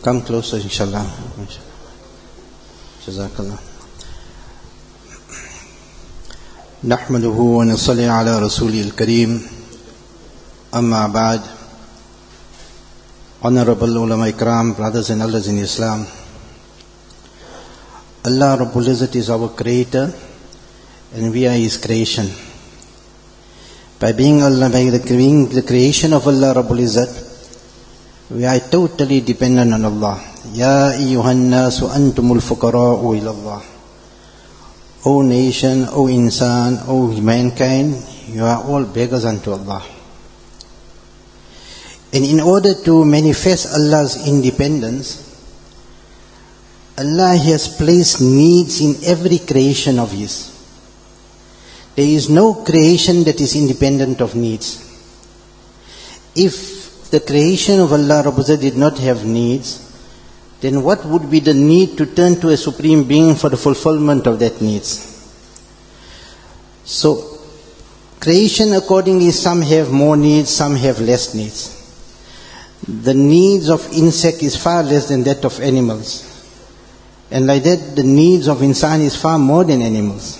Come closer, inshallah. Jazakallah. Nahmaduhu wa nusalli ala rasulil kareem. Amma ba'd. Honorable ulama ikram, brothers and elders in Islam. Allah Rabbul Izzat is our creator and we are His creation. By being the creation of Allah Rabbul Izzat, we are totally dependent on Allah. Ya ayyuhan nasu antumul fuqara'u ila Allah. O nation, O insan, O mankind, you are all beggars unto Allah. And in order to manifest Allah's independence, Allah has placed needs in every creation of His. There is no creation that is independent of needs. If the creation of Allah Rabbul Izzat did not have needs, then what would be the need to turn to a supreme being for the fulfillment of that needs? So, creation accordingly, some have more needs, some have less needs. The needs of insect is far less than that of animals. And like that, the needs of insan is far more than animals.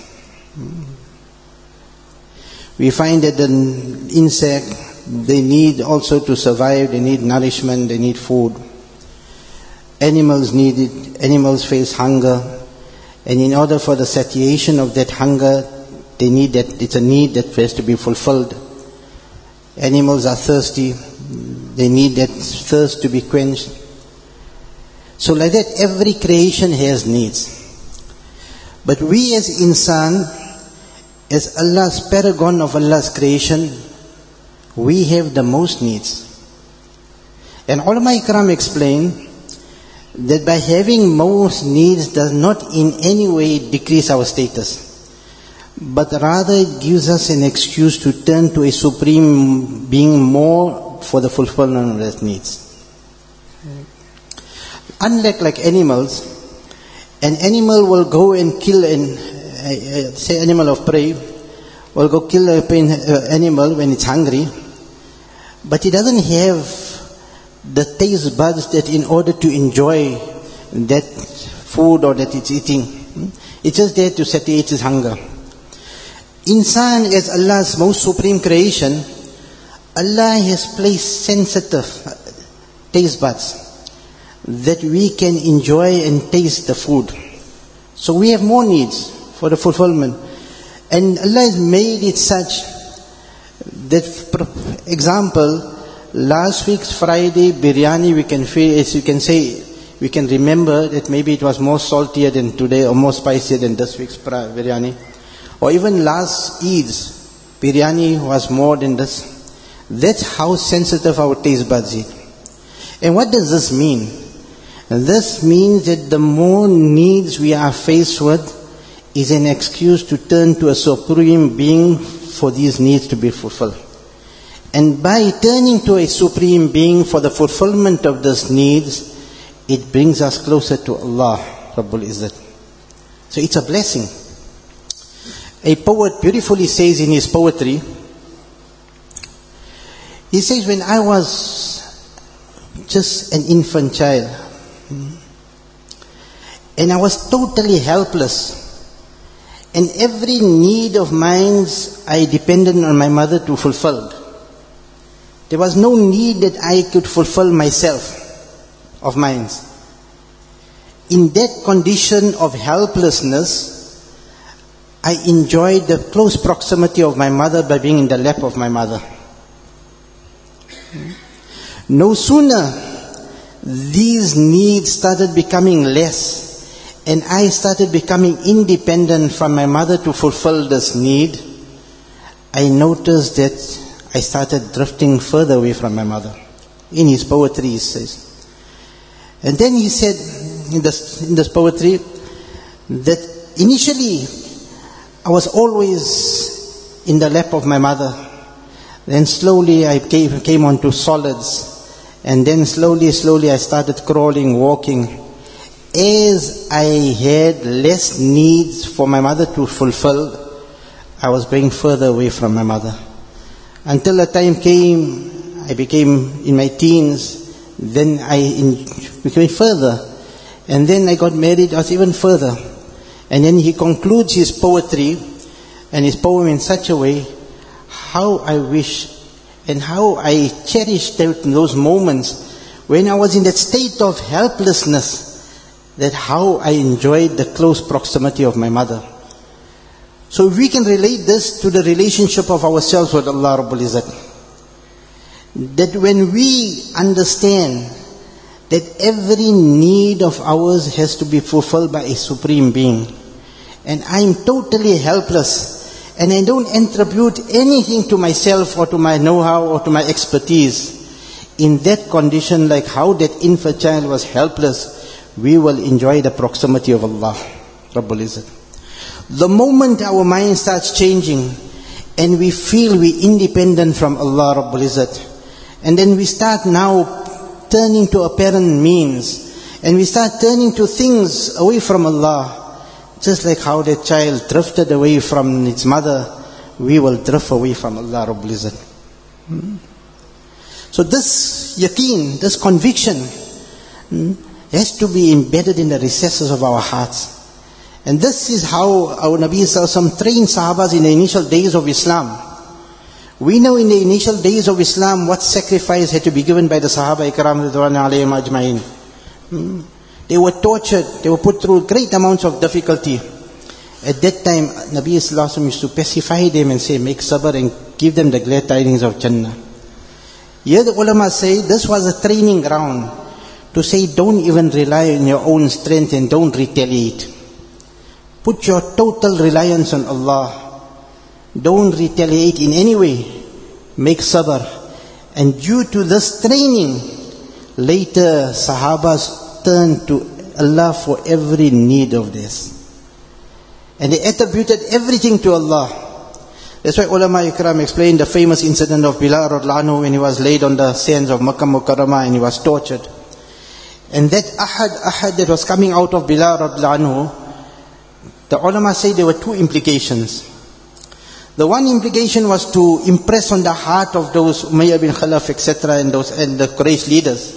We find that the insect, they need also to survive, they need nourishment, they need food. Animals need it, animals face hunger. And in order for the satiation of that hunger, they need that, it's a need that has to be fulfilled. Animals are thirsty, they need that thirst to be quenched. So like that, every creation has needs. But we as insan, as Allah's paragon of Allah's creation, we have the most needs. And ulama ikram explain that by having most needs does not in any way decrease our status, but rather it gives us an excuse to turn to a supreme being more for the fulfillment of those needs. Unlike like animals, an animal will go and kill say animal of prey, will go kill an animal when it's hungry, but it doesn't have the taste buds that in order to enjoy that food or that it's eating. It's just there to satiate his hunger. Insan as Allah's most supreme creation, Allah has placed sensitive taste buds that we can enjoy and taste the food. So we have more needs for the fulfillment. And Allah has made it such that, for example, last week's Friday biryani, we can feel, as you can say, we can remember that maybe it was more saltier than today or more spicier than this week's biryani. Or even last Eid's biryani was more than this. That's how sensitive our taste buds is. And what does this mean? This means that the more needs we are faced with is an excuse to turn to a supreme being for these needs to be fulfilled. And by turning to a supreme being for the fulfillment of these needs, it brings us closer to Allah Rabbul Izzat. So it's a blessing. A poet beautifully says in his poetry, he says, when I was just an infant child, and I was totally helpless, and every need of mine I depended on my mother to fulfill. There was no need that I could fulfill myself, of mine. In that condition of helplessness, I enjoyed the close proximity of my mother by being in the lap of my mother. No sooner these needs started becoming less, and I started becoming independent from my mother to fulfill this need, I noticed that I started drifting further away from my mother. In his poetry he says. And then he said in this poetry that initially I was always in the lap of my mother. Then slowly I came onto solids. And then slowly I started crawling, walking. As I had less needs for my mother to fulfill, I was going further away from my mother. Until a time came, I became in my teens, then I became further. And then I got married, I was even further. And then he concludes his poetry and his poem in such a way, how I wish and how I cherished those moments when I was in that state of helplessness, that how I enjoyed the close proximity of my mother. So if we can relate this to the relationship of ourselves with Allah Rabbul Izzat, that when we understand that every need of ours has to be fulfilled by a Supreme Being, and I'm totally helpless, and I don't attribute anything to myself or to my know-how or to my expertise, in that condition, like how that infant child was helpless, we will enjoy the proximity of Allah Rabbul Izzat. The moment our mind starts changing and we feel we're independent from Allah Rabbul Izzat, and then we start now turning to apparent means, and we start turning to things away from Allah, just like how that child drifted away from its mother, we will drift away from Allah Rabbul Izzat. So this yaqeen, this conviction has to be embedded in the recesses of our hearts. And this is how our Nabi Sallallahu Alaihi Wasallam trained Sahabas in the initial days of Islam. We know in the initial days of Islam what sacrifice had to be given by the Sahaba Ikram Ridwan Alayhim Ajma'in. They were tortured, they were put through great amounts of difficulty. At that time, Nabi Sallallahu Alaihi Wasallam used to pacify them and say, make sabr and give them the glad tidings of Jannah. Here the ulama say, this was a training ground to say, don't even rely on your own strength and don't retaliate. Put your total reliance on Allah. Don't retaliate in any way. Make sabr. And due to this training, later Sahabas turned to Allah for every need of theirs. And they attributed everything to Allah. That's why ulama ikram explained the famous incident of Bilal radhiyallahu anhu when he was laid on the sands of Makkah Mukarramah and he was tortured. And that ahad that was coming out of Bilal radhiyallahu anhu, the ulama say there were two implications. The one implication was to impress on the heart of those Umayyah bin Khalaf, etc., and the Quraysh leaders,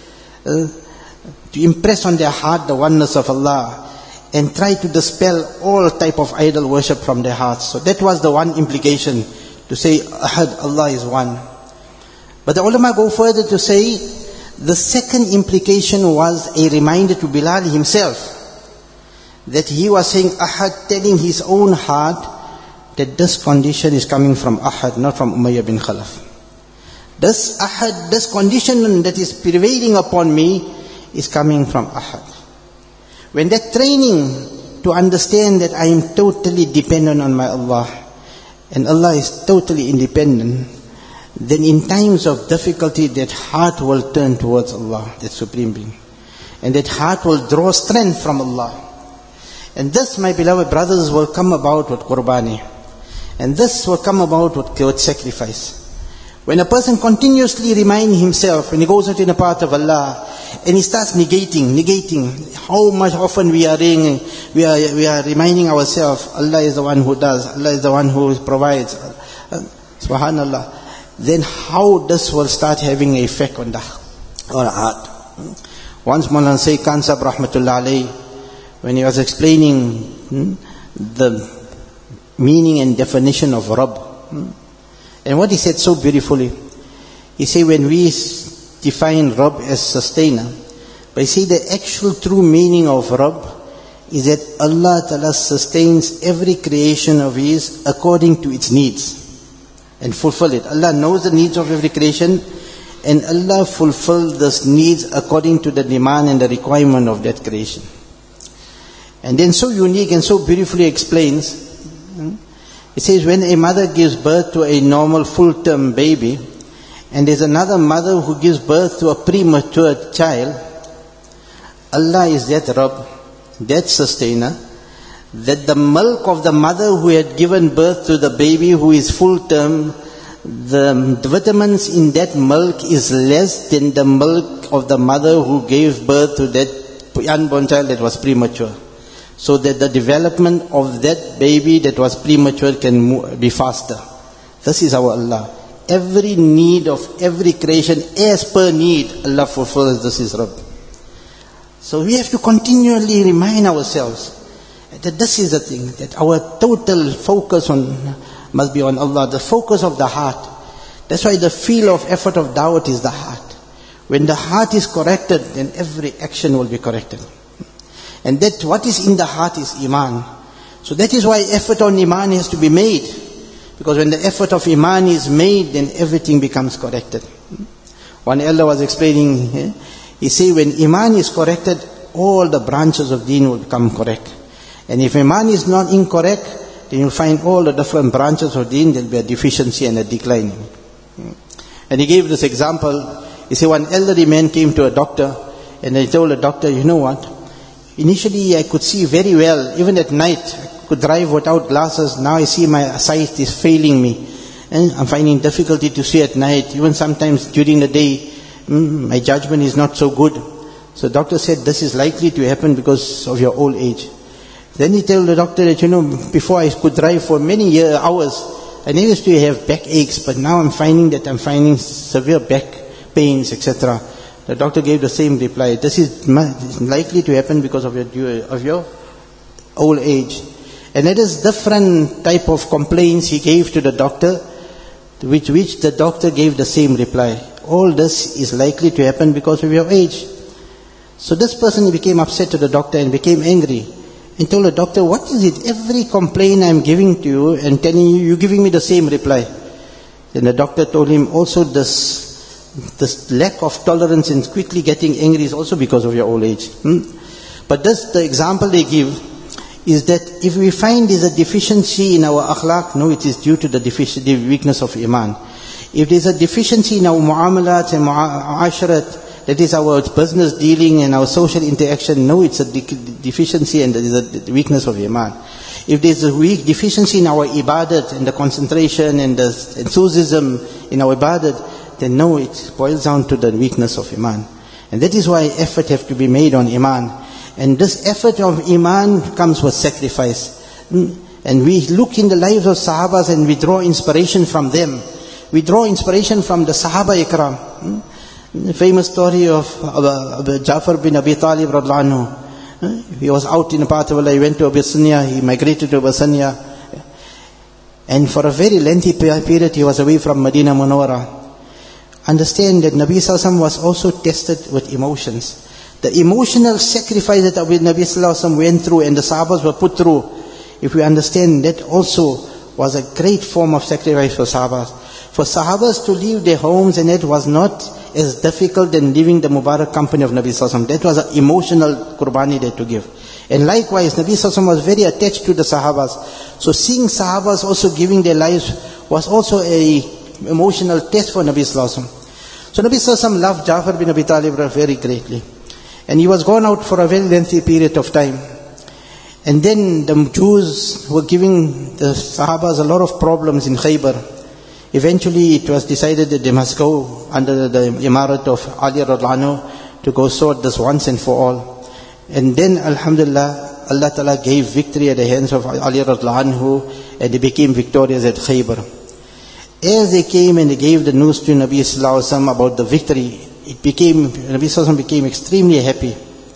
to impress on their heart the oneness of Allah and try to dispel all type of idol worship from their hearts. So that was the one implication, to say Ahad, Allah is one. But the ulama go further to say the second implication was a reminder to Bilal himself, that he was saying Ahad, telling his own heart that this condition is coming from Ahad, not from Umayyah bin Khalaf. This Ahad, this condition that is prevailing upon me is coming from Ahad. When that training to understand that I am totally dependent on my Allah and Allah is totally independent, then in times of difficulty that heart will turn towards Allah, that Supreme Being. And that heart will draw strength from Allah. And this, my beloved brothers, will come about with Qurbani. And this will come about with sacrifice. When a person continuously reminds himself, when he goes out in the path of Allah, and he starts negating how much often we are reminding ourselves, Allah is the one who does, Allah is the one who provides, subhanallah, then how this will start having an effect on our heart. Once Mawlana Sayyid Khan Sahib Rahmatullah Alayhi, when he was explaining the meaning and definition of Rabb, and what he said so beautifully, he said when we define Rabb as sustainer, but he said the actual true meaning of Rabb is that Allah Ta'ala sustains every creation of His according to its needs and fulfill it. Allah knows the needs of every creation, and Allah fulfills those needs according to the demand and the requirement of that creation. And then so unique and so beautifully explains, it says when a mother gives birth to a normal full-term baby, and there's another mother who gives birth to a premature child, Allah is that Rabb, that sustainer, that the milk of the mother who had given birth to the baby who is full-term, the vitamins in that milk is less than the milk of the mother who gave birth to that unborn child that was premature. So that the development of that baby that was premature can be faster. This is our Allah. Every need of every creation, as per need, Allah fulfills. This is Rabb. So we have to continually remind ourselves that this is the thing, that our total focus must be on Allah, the focus of the heart. That's why the feel of effort of da'wat is the heart. When the heart is corrected, then every action will be corrected. And that what is in the heart is Iman. So that is why effort on Iman has to be made. Because when the effort of Iman is made, then everything becomes corrected. One elder was explaining, he said when Iman is corrected, all the branches of deen will become correct. And if Iman is not incorrect, then you'll find all the different branches of deen, there'll be a deficiency and a decline. And he gave this example. He said one elderly man came to a doctor, and he told the doctor, you know what? Initially I could see very well, even at night, I could drive without glasses. Now I see my sight is failing me. And I'm finding difficulty to see at night. Even sometimes during the day, my judgment is not so good. So the doctor said, this is likely to happen because of your old age. Then he told the doctor that, you know, before I could drive for many hours, I never used to have back aches, but now I'm finding severe back pains, etc. The doctor gave the same reply. This is likely to happen because of your old age. And it is different type of complaints he gave to the doctor, which the doctor gave the same reply. All this is likely to happen because of your age. So this person became upset to the doctor and became angry. And told the doctor, what is it? Every complaint I'm giving to you and telling you, you're giving me the same reply. Then the doctor told him, also this lack of tolerance and quickly getting angry is also because of your old age. But the example they give is that if we find there's a deficiency in our akhlaq, no, it is due to the weakness of Iman. If there's a deficiency in our muamalat and muasharat, that is our business dealing and our social interaction, no, it's a deficiency and there is a weakness of Iman. If there's a deficiency in our ibadat and the concentration and the enthusiasm in our ibadat, then no, it boils down to the weakness of Iman. And that is why effort have to be made on Iman. And this effort of Iman comes with sacrifice. And we look in the lives of Sahabas and we draw inspiration from them. We draw inspiration from the Sahaba Ikram. The famous story of Ja'far bin Abi Talib radhiallahu anhu. He was out in the path of Allah, he went to Abyssinia, he migrated to Abyssinia. And for a very lengthy period he was away from Medina Munawwara. Understand that Nabi Sallallahu Alaihi Wasallam was also tested with emotions. The emotional sacrifice that Nabi Sallallahu Alaihi Wasallam went through and the Sahabas were put through, if we understand, that also was a great form of sacrifice for Sahabas. For Sahabas to leave their homes, and it was not as difficult than leaving the Mubarak company of Nabi Sallallahu Alaihi Wasallam. That was an emotional qurbani they had to give. And likewise, Nabi Sallallahu Alaihi Wasallam was very attached to the Sahabas. So seeing Sahabas also giving their lives was also a emotional test for Nabi Sallallahu Alaihi Wasallam. So Nabi Sallallahu Alaihi Wasallam loved Ja'far bin Abi Talib very greatly. And he was gone out for a very lengthy period of time. And then the Jews were giving the Sahabas a lot of problems in Khaybar. Eventually it was decided that they must go under the imarat of Ali radhiallahu anhu to go sort this once and for all. And then Alhamdulillah, Allah Ta'ala gave victory at the hands of Ali radhiallahu anhu, and they became victorious at Khaybar. As they came and they gave the news to Nabi Sallallahu Alaihi Wasallam about the victory, Nabi Sallallahu Alaihi Wasallam became extremely happy.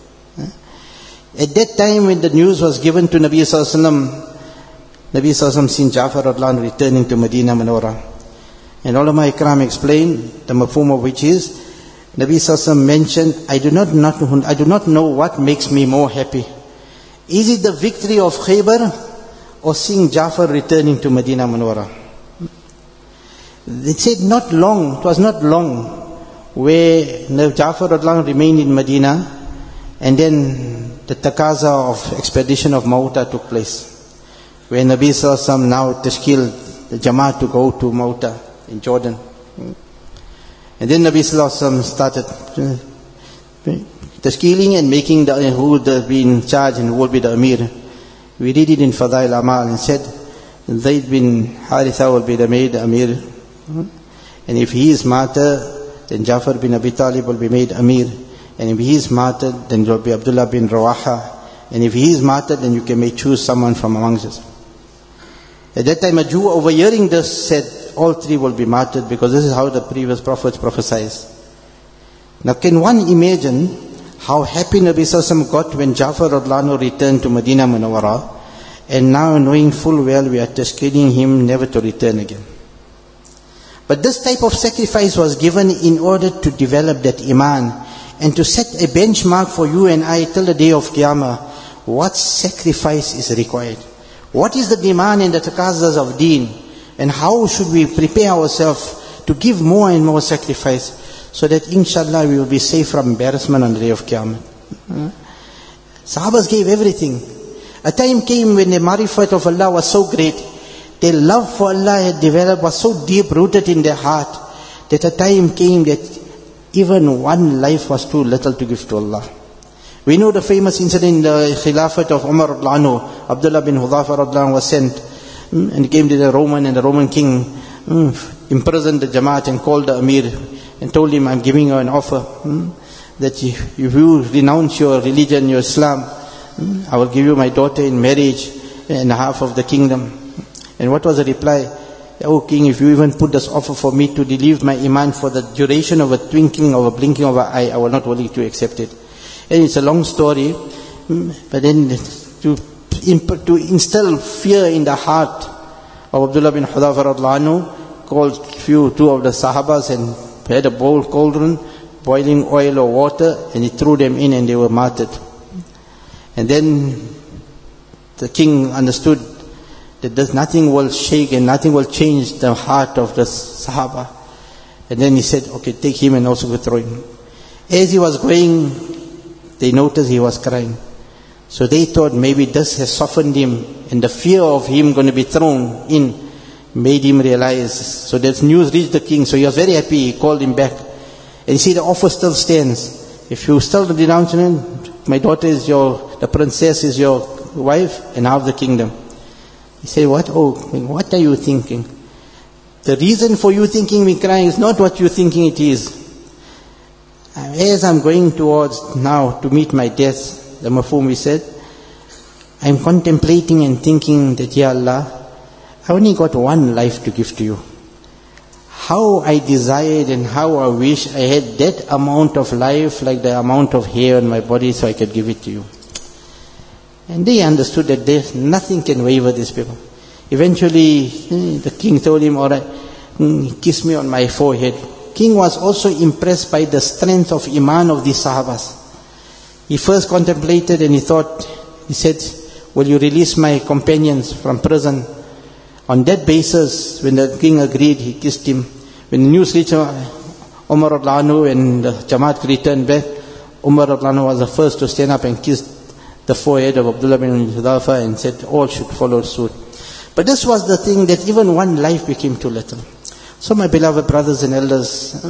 At that time when the news was given to Nabi Sallallahu Alaihi Wasallam, Nabi Sallallahu Alaihi Wasallam seen Ja'far radhiallahu anhu returning to Medina Munawwara. And ulama ikram explained, the mafhum of which is, Nabi Sallallahu Alaihi Wasallam mentioned, I do not know what makes me more happy. Is it the victory of Khaybar or seeing Ja'far returning to Medina Munawwara? They said it was not long where Ja'far radhiallahu anhu remained in Medina, and then the taqaza of expedition of Mauta took place, where Nabi Sallallahu Alaihi Wasallam now tashkil the Jamaat to go to Mauta in Jordan. And then Nabi Sallallahu Alaihi Wasallam started tashkiling and making who would be in charge and who would be the Amir. We read it in Fadail Amal and said, Zayd bin Haritha will be the made Amir. And if he is martyr, then Ja'far bin Abi Talib will be made Amir. And if he is martyred, then it will be Abdullah bin Rawaha. And if he is martyred, then you may choose someone from amongst us. At that time, a Jew overhearing this said, all three will be martyred, because this is how the previous prophets prophesied. Now can one imagine how happy Nabi Sallallahu Alaihi Wasallam got when Ja'far radhiyallahu anhu returned to Medina Munawwara, and now knowing full well we are tasking him never to return again. But this type of sacrifice was given in order to develop that iman and to set a benchmark for you and I till the day of Qiyamah. What sacrifice is required? What is the demand and the taqazzas of deen? And how should we prepare ourselves to give more and more sacrifice so that inshallah we will be safe from embarrassment on the day of Qiyamah? Sahabas gave everything. A time came when the marifat of Allah was so great, their love for Allah had developed, was so deep rooted in their heart, that a time came that even one life was too little to give to Allah. We know the famous incident in the Khilafat of Umar radhiyallahu anhu. Abdullah bin Hudhafa radhiyallahu anhu was sent and he came to the Roman, and the Roman king imprisoned the Jamaat and called the Amir and told him, I'm giving you an offer that if you renounce your religion, your Islam, I will give you my daughter in marriage and half of the kingdom. And what was the reply? O king, if you even put this offer for me to relieve my iman for the duration of a twinkling of a blinking of an eye, I will not willing to accept it. And it's a long story, but then to instill fear in the heart of Abdullah bin Hudhafa radhiyallahu anhu, called two of the Sahabas and had a bowl cauldron, boiling oil or water, and he threw them in and they were martyred. And then the king understood that nothing will shake and nothing will change the heart of the Sahaba. And then he said, okay, take him and also go throw him. As he was going, they noticed he was crying. So they thought maybe this has softened him, and the fear of him going to be thrown in made him realize. So that news reached the king, so he was very happy. He called him back. And you see, the offer still stands. If you still denounce him, my daughter is the princess is your wife and half the kingdom. He said, what? Oh, what are you thinking? The reason for you thinking me crying is not what you thinking it is. As I'm going towards now to meet my death, the mafhum we said, I'm contemplating and thinking that, Ya Allah, I only got one life to give to you. How I desired and how I wish I had that amount of life, like the amount of hair on my body, so I could give it to you. And they understood that there's nothing can waver these people. Eventually, the king told him, all right, kiss me on my forehead. King was also impressed by the strength of iman of these Sahabas. He first contemplated and he said, will you release my companions from prison? On that basis, when the king agreed, he kissed him. When the news reached Umar radhiyallahu anhu and the Jamaat returned back, Umar radhiyallahu anhu was the first to stand up and kiss the forehead of Abdullah bin Hudhafa and said all should follow suit. But this was the thing, that even one life became too little. So my beloved brothers and elders,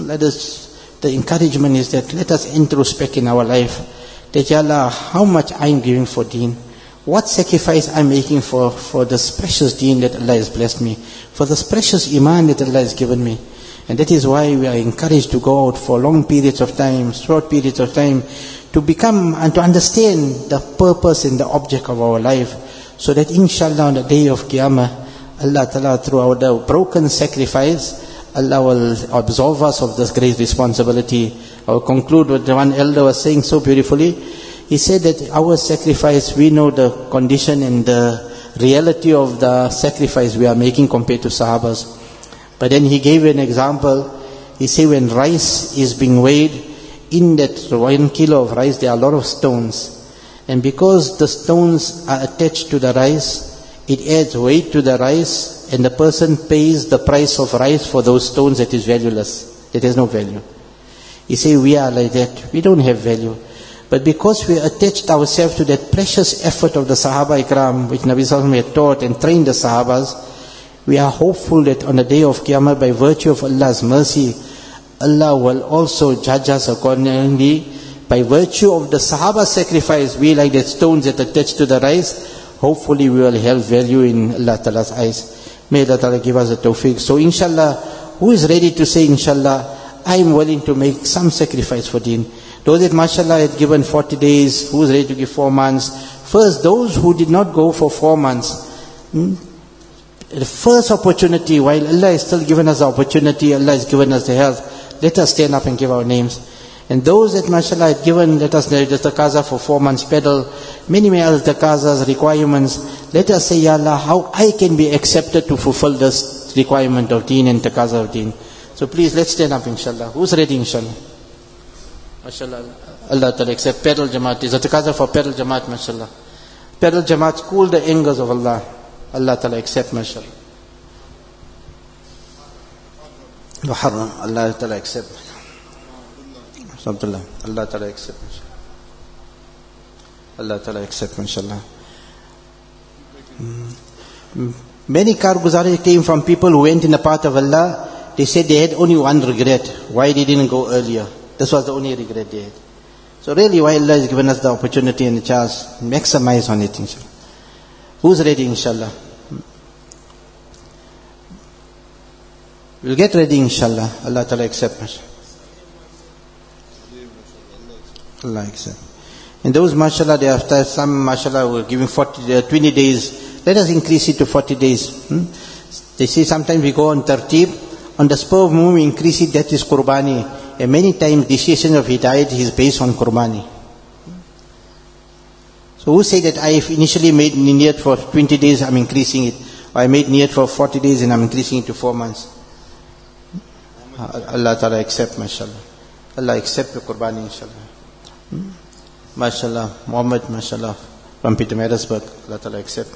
the encouragement is that let us introspect in our life, that Ya Allah, how much I am giving for deen, what sacrifice I am making for this precious deen that Allah has blessed me, for this precious iman that Allah has given me. And that is why we are encouraged to go out for long periods of time, short periods of time, to become and to understand the purpose and the object of our life, so that inshallah on the day of Qiyamah, Allah Ta'ala, through our broken sacrifice, Allah will absolve us of this great responsibility. I will conclude with the one elder was saying so beautifully. He said that our sacrifice, we know the condition and the reality of the sacrifice we are making compared to Sahabas. But then he gave an example. He said when rice is being weighed, in that 1 kilo of rice there are a lot of stones. And because the stones are attached to the rice, it adds weight to the rice, and the person pays the price of rice for those stones that is valueless, that has no value. He say we are like that, we don't have value. But because we attached ourselves to that precious effort of the Sahaba Ikram, which Nabi Sallallahu Alaihi Wasallam had taught and trained the Sahabas, we are hopeful that on the day of Qiyamah, by virtue of Allah's mercy, Allah will also judge us accordingly. By virtue of the Sahaba sacrifice, we like that stones that attached to the rice, hopefully we will have value in Allah Ta'ala's eyes. May Allah Ta'ala give us a tawfiq. So inshallah, who is ready to say inshallah, I am willing to make some sacrifice for deen? Those that mashallah had given 40 days, who is ready to give 4 months? First, those who did not go for 4 months, the first opportunity, while Allah has still given us the opportunity, Allah has given us the health, let us stand up and give our names. And those that mashallah had given, let us know the taqaza for 4 months pedal, many other taqazas, requirements. Let us say, Ya Allah, how I can be accepted to fulfill this requirement of deen and taqaza of deen. So please, let's stand up inshallah. Who's ready inshallah? MashaAllah. Allah Ta'ala accept pedal jamaat. Is a taqaza for pedal jamaat, mashallah. Pedal jamaat, cool the angers of Allah. Allah Ta'ala accept, mashallah. Allah Ta'ala accept. Allah Ta'ala accept, Allah Ta'ala accept, mashallah. Many karguzari came from people who went in the path of Allah. They said they had only one regret, why they didn't go earlier. This was the only regret they had. So really, why Allah has given us the opportunity and the chance, maximize on it, inshallah. Who's ready, inshallah? We'll get ready, inshallah. Allah Ta'ala accept, mashallah. Allah accept. And those, mashallah, they after some, mashallah, were giving 20 days. Let us increase it to 40 days. They say sometimes we go on tartib, on the spur of moment we increase it, that is qurbani. And many times decision of hidayat is based on qurbani. So who say that I initially made niyat for 20 days, I'm increasing it. Or I made niyat for 40 days and I'm increasing it to 4 months. Allah Ta'ala accept, mashallah. Allah accept the qurbani, inshallah. MashaAllah, Muhammad, MashaAllah, from Pietermaritzburg, Allah Ta'ala accept.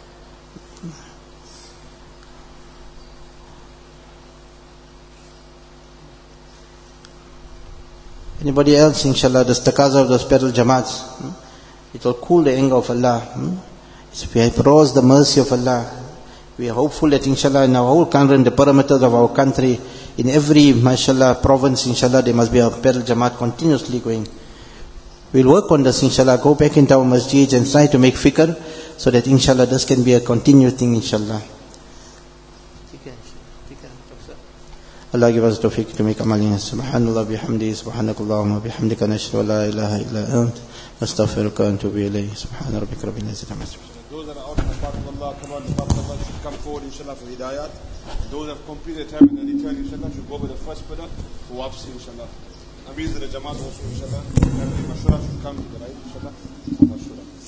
Anybody else, inshallah, the taqaza of those pedal jamaats, it will cool the anger of Allah. We have roused the mercy of Allah. We are hopeful that, inshallah, in our whole country, in the perimeters of our country, in every, mashallah, province, inshallah, there must be a pedal jamaat continuously going. We'll work on this, inshallah, go back into our masjids and try to make fikr, so that, inshallah, this can be a continuous thing, inshallah. Allah give us tawfiq to make amalin. Subhanallah bihamdi, subhanakallahumma bihamdika, nashhadu an la ilaha illa ant, nastaghfiruka wa natubu ilayk. Subhana rabbika rabbil izzati amma yasifun. Those that are out in the path of Allah, come on, the path of Allah should come forward, inshallah, for hidayat. Those that have completed time and return, inshallah, should go with the first pillar for wapsi, inshallah. Amirs of the Jamaat also, inshallah. Mashura should come to the right, inshallah. Mashura.